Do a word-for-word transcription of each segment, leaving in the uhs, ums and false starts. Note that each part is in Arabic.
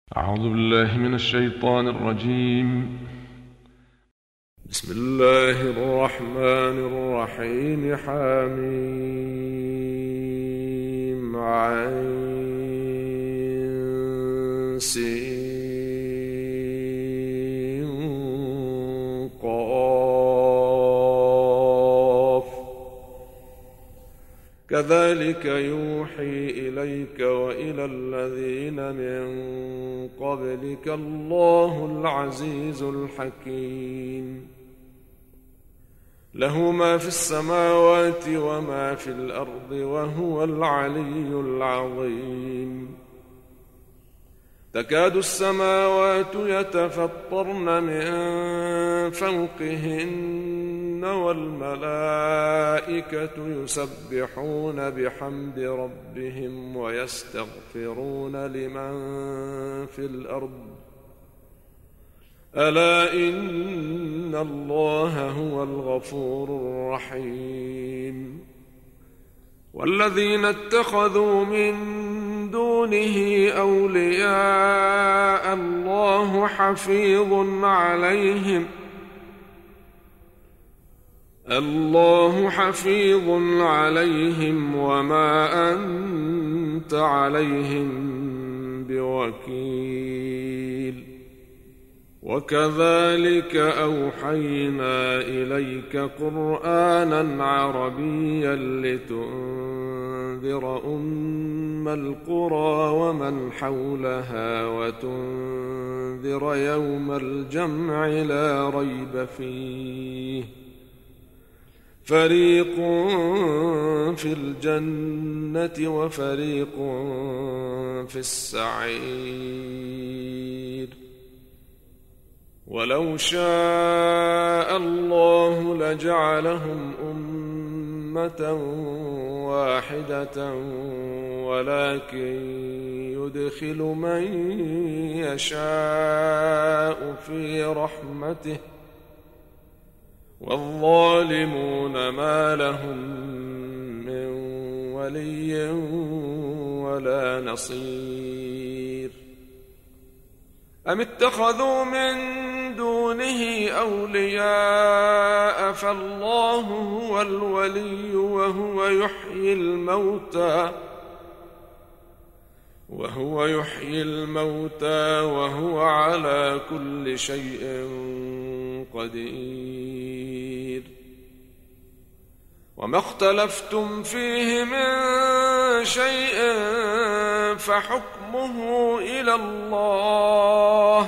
أعوذ بالله من الشيطان الرجيم. بسم الله الرحمن الرحيم. حميم عين سين قاف كذلك يوحي إليك وإلى الذين من قبلك الله العزيز الحكيم. له ما في السماوات وما في الأرض وهو العلي العظيم. تكاد السماوات يتفطرن من فوقهن والملائكة يسبحون بحمد ربهم ويستغفرون لمن في الأرض ألا إن الله هو الغفور الرحيم. والذين اتخذوا من دونه أولياء الله حفيظ عليهم الله حفيظ عليهم وما أنت عليهم بوكيل. وكذلك أوحينا إليك قرآنا عربيا لتنذر أم القرى ومن حولها وتنذر يوم الجمع لا ريب فيه فريق في الجنة وفريق في السعير. ولو شاء الله لجعلهم أمة واحدة ولكن يدخل من يشاء في رحمته والظالمون ما لهم من ولي ولا نصير. أم اتخذوا من دونه أولياء فالله هو الولي وهو يحيي الموتى وهو يحيي الموتى وهو على كل شيء قدير. وما اختلفتم فيه من شيء فحكمه إلى الله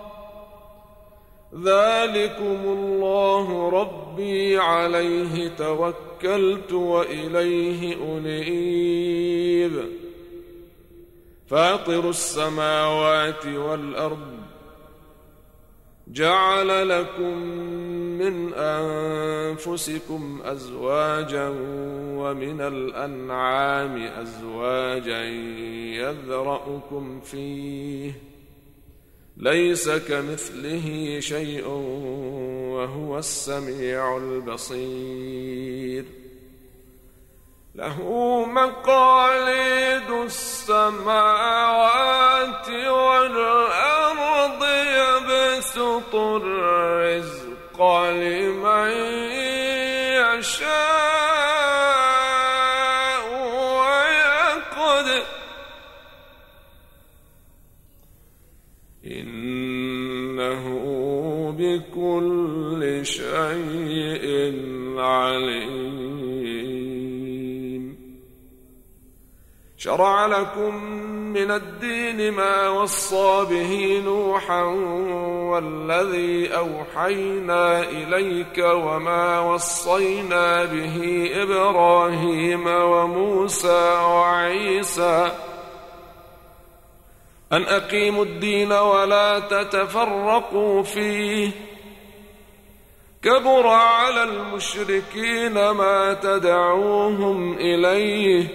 ذلكم الله ربي عليه توكلت وإليه أنيب. فاطر السماوات والأرض جعل لكم من أنفسكم أزواجا ومن الأنعام أزواجا يذرأكم فيه ليس كمثله شيء وهو السميع البصير. له مقاليد السماوات والأرض يبسط الرزق لمن يشاء ويقدر إنه بكل شيء عليم. شرع لكم من الدين ما وصى به نوحا والذي أوحينا إليك وما وصينا به إبراهيم وموسى وعيسى أن أقيموا الدين ولا تتفرقوا فيه كبر على المشركين ما تدعوهم إليه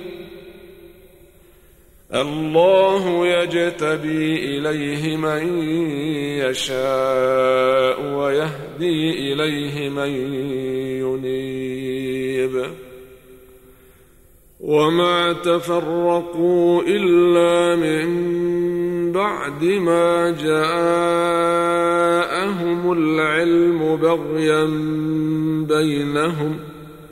الله يجتبي إليه من يشاء ويهدي إليه من ينيب. وما تفرقوا إلا من بعد ما جاءهم العلم بغيا بينهم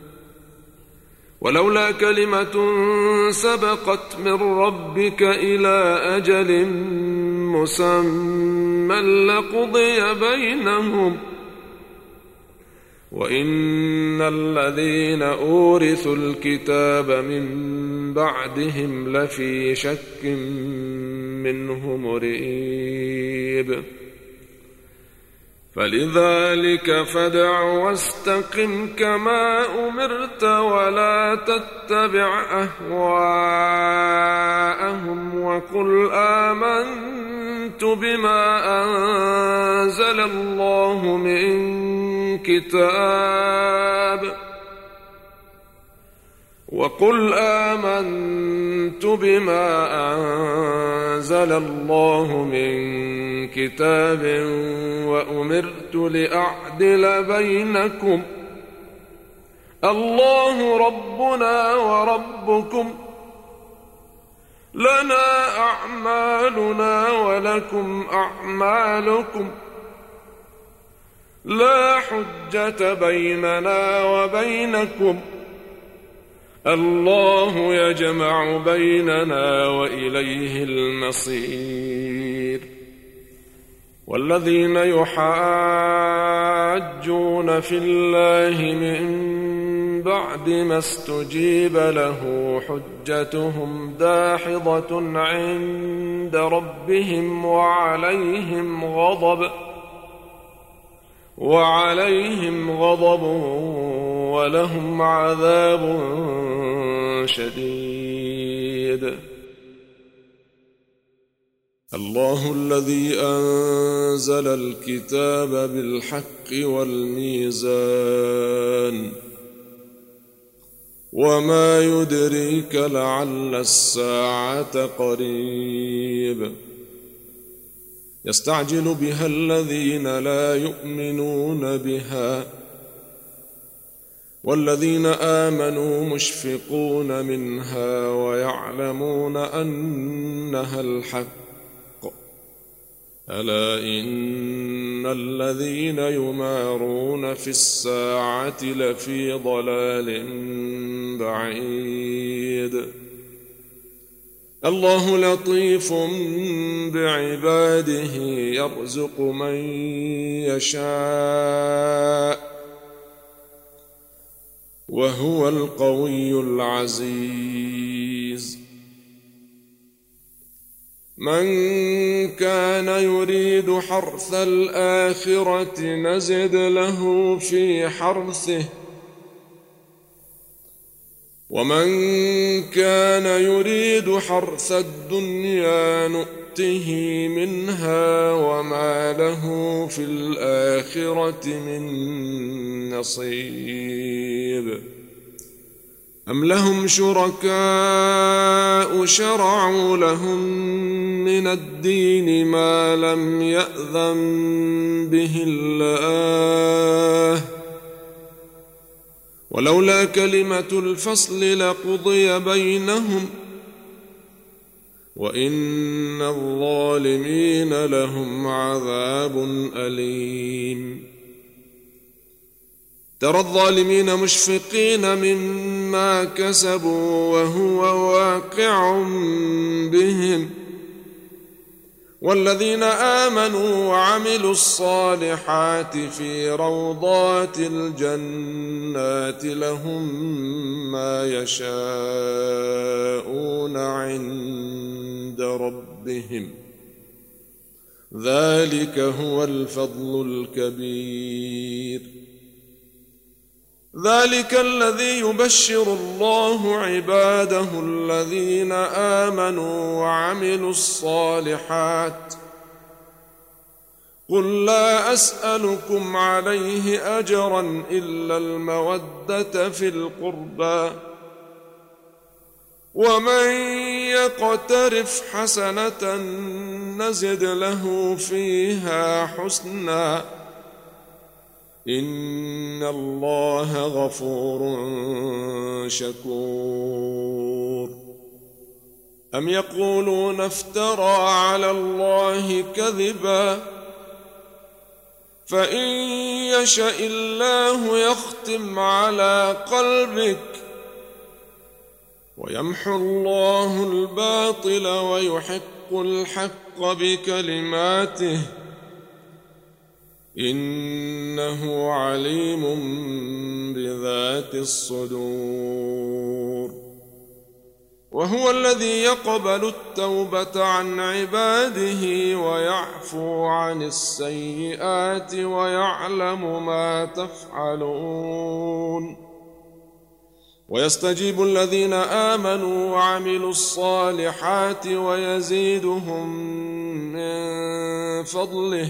ولولا كلمة سبقت من ربك إلى أجل مسمى لقضي بينهم وإن الذين أورثوا الكتاب من بعدهم لفي شك منه مريب فلذلك فادع واستقم كما أمرت ولا تتبع أهواءهم وقل آمنت بما أنزل الله من كتاب وقل آمنت بما أنزل الله من كتاب وأمرت لأعدل بينكم الله ربنا وربكم لنا أعمالنا ولكم أعمالكم لا حجة بيننا وبينكم الله يجمع بيننا وإليه المصير والذين يحاجون في الله من بعد ما استجيب له حجتهم داحضة عند ربهم وعليهم غضب وعليهم غضب ولهم عذاب شديد الله الذي أنزل الكتاب بالحق والميزان وما يدريك لعل الساعة قريب يستعجل بها الذين لا يؤمنون بها والذين آمنوا مشفقون منها ويعلمون أنها الحق ألا إن الذين يمارون في الساعة لفي ضلال بعيد الله لطيف بعباده يرزق من يشاء وهو القوي العزيز من كان يريد حرث الآخرة نزد له في حرثه ومن كان يريد حرث الدنيا نؤته منها وما له في الآخرة من نصيب أم لهم شركاء شرعوا لهم من الدين ما لم يأذن به الله ولولا كلمة الفصل لقضي بينهم وإن الظالمين لهم عذاب أليم ترى الظالمين مشفقين مما كسبوا وهو واقع بهم والذين آمنوا وعملوا الصالحات في روضات الجنات لهم ما يشاءون عند ربهم ذلك هو الفضل الكبير ذلك الذي يبشر الله عباده الذين آمنوا وعملوا الصالحات قل لا أسألكم عليه أجرا إلا المودة في القربى ومن يقترف حسنة نزد له فيها حسنا إن الله غفور شكور أم يقولون افترى على الله كذبا فإن يشأ الله يختم على قلبك ويمحو الله الباطل ويحق الحق بكلماته إنه عليم بذات الصدور وهو الذي يقبل التوبة عن عباده ويعفو عن السيئات ويعلم ما تفعلون ويستجيب الذين آمنوا وعملوا الصالحات ويزيدهم من فضله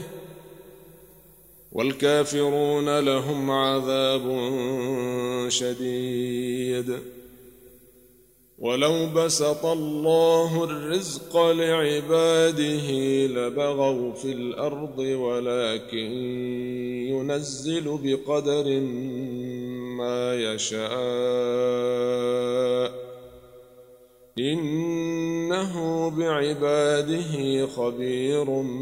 والكافرون لهم عذاب شديد ولو بسط الله الرزق لعباده لبغوا في الأرض ولكن ينزل بقدر ما يشاء إنه بعباده خبير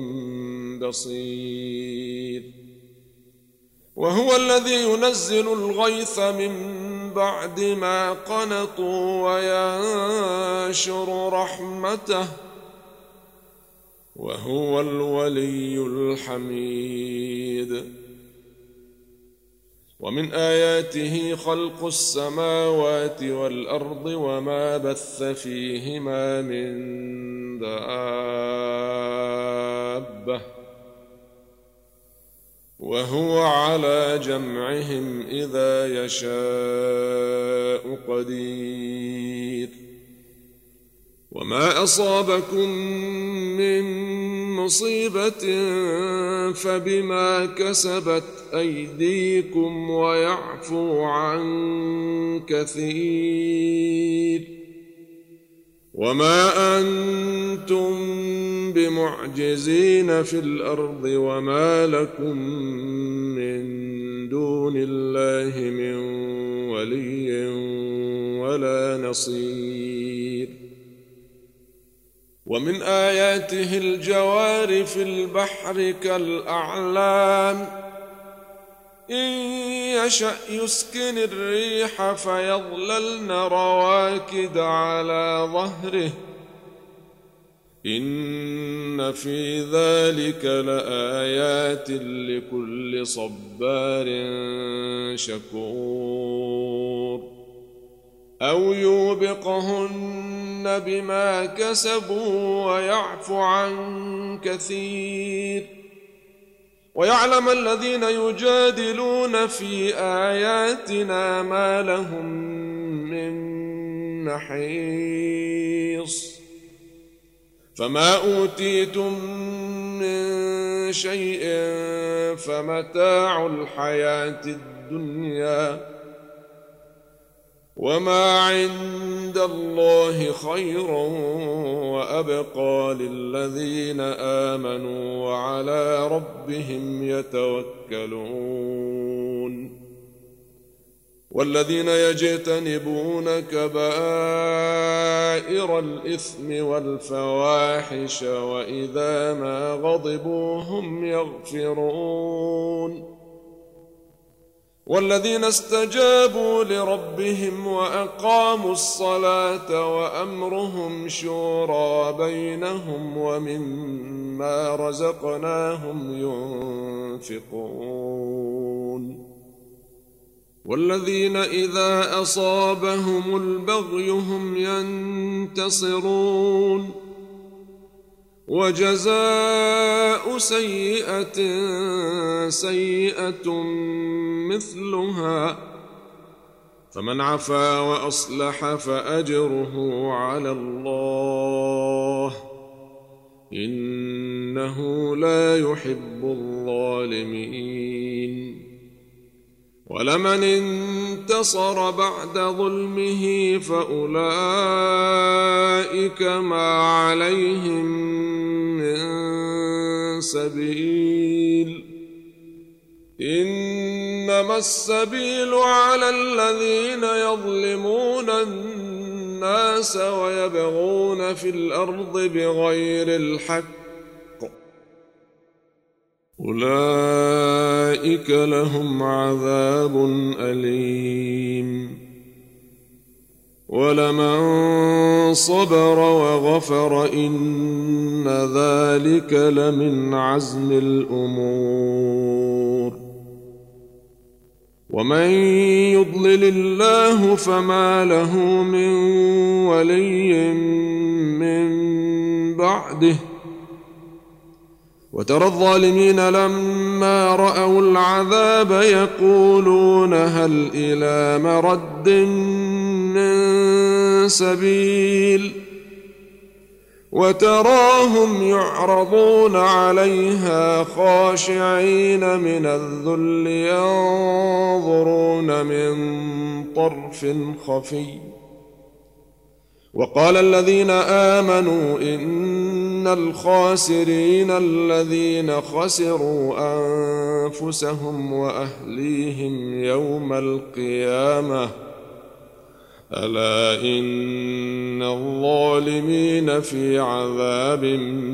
بصير وهو الذي ينزل الغيث من بعد ما قنطوا وينشر رحمته وهو الولي الحميد ومن آياته خلق السماوات والأرض وما بث فيهما من دابة وهو على جمعهم إذا يشاء قدير وما أصابكم من مصيبة فبما كسبت أيديكم ويعفو عن كثير وما أنتم بمعجزين في الأرض وما لكم من دون الله من ولي ولا نصير ومن آياته الجوار في البحر كالأعلام إن يشأ يسكن الريح فيظللن رواكد على ظهره إن في ذلك لآيات لكل صبار شكور أو يوبقهن بما كسبوا ويعفو عن كثير ويعلم الذين يجادلون في آياتنا ما لهم من محيص فما أوتيتم من شيء فمتاع الحياة الدنيا وما عند الله خير وأبقى للذين آمنوا وعلى ربهم يتوكلون والذين يجتنبون كبائر الإثم والفواحش وإذا ما غضبوا هم يغفرون والذين استجابوا لربهم وأقاموا الصلاة وأمرهم شورى بينهم ومما رزقناهم ينفقون والذين إذا أصابهم البغي هم ينتصرون وجزاء سيئة سيئة مثلها فمن عفا وأصلح فأجره على الله إنه لا يحب الظالمين ولمن انتصر بعد ظلمه فأولئك ما عليهم من سبيل إن إنما السبيل على الذين يظلمون الناس ويبغون في الأرض بغير الحق أولئك لهم عذاب أليم ولمن صبر وغفر إن ذلك لمن عزم الأمور ومن يضلل الله فما له من ولي من بعده وترى الظالمين لما رأوا العذاب يقولون هل إلى مرد من سبيل وتراهم يعرضون عليها خاشعين من الذل ينظرون من طرف خفي وقال الذين آمنوا إن الخاسرين الذين خسروا أنفسهم وأهليهم يوم القيامة ألا إن الظالمين في عذاب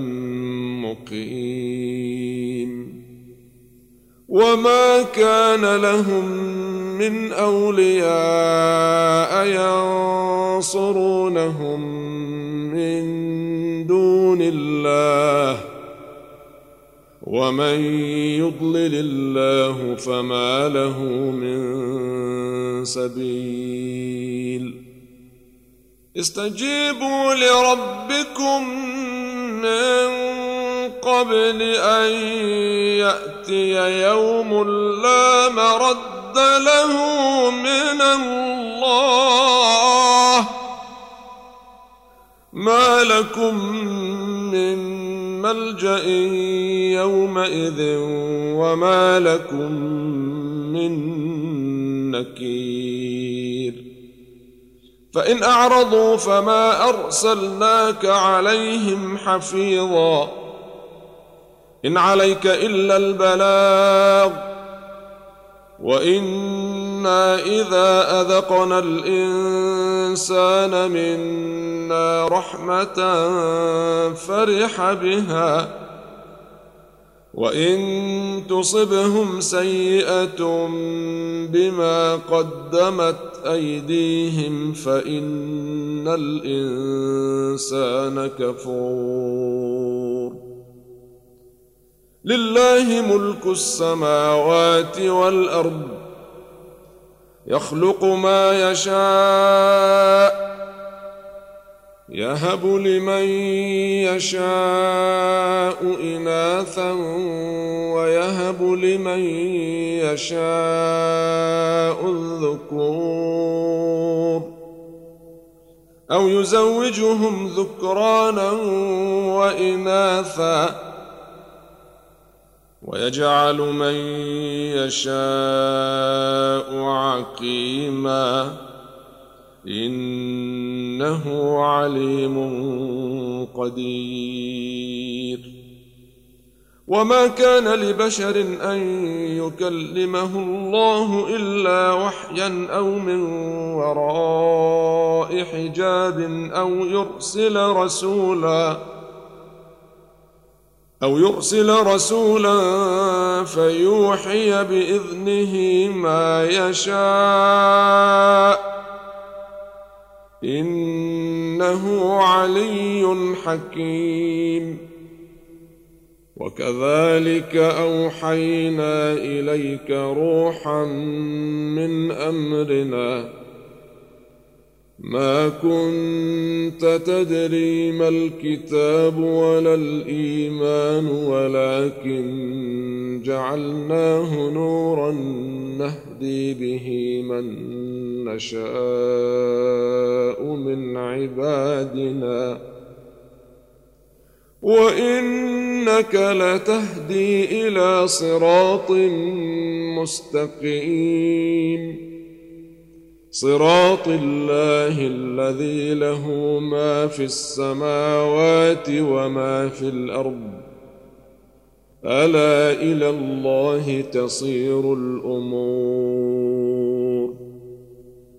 مقيم وما كان لهم من أولياء ينصرونهم من دون الله ومن يضلل الله فما له من سبيل استجيبوا لربكم من قبل أن يأتي يوم لا مرد له من الله ما لكم من ملجأ يومئذ وما لكم من نكير فإن أعرضوا فما أرسلناك عليهم حفيظا إن عليك إلا البلاغ وإنا إذا أذقنا الإنسان منا رحمة فرح بها وإن تصبهم سيئة بما قدمت أيديهم فإن الإنسان كفور لله ملك السماوات والأرض يخلق ما يشاء يهب لمن يشاء إناثا ويهب لمن يشاء الذكور أو يزوجهم ذكرانا وإناثا ويجعل من يشاء عقيما إنه عليم قدير وما كان لبشر أن يكلمه الله إلا وحيا أو من وراء حجاب أو يرسل رسولا أو يرسل رسولا فيوحي بإذنه ما يشاء إنه علي حكيم وكذلك أوحينا إليك روحا من أمرنا ما كنت تدري ما الكتاب ولا الإيمان ولكن جعلناه نورا نهدي به من نشاء من عبادنا وإنك لتهدي إلى صراط مستقيم صراط الله الذي له ما في السماوات وما في الأرض ألا إلى الله تصير الأمور.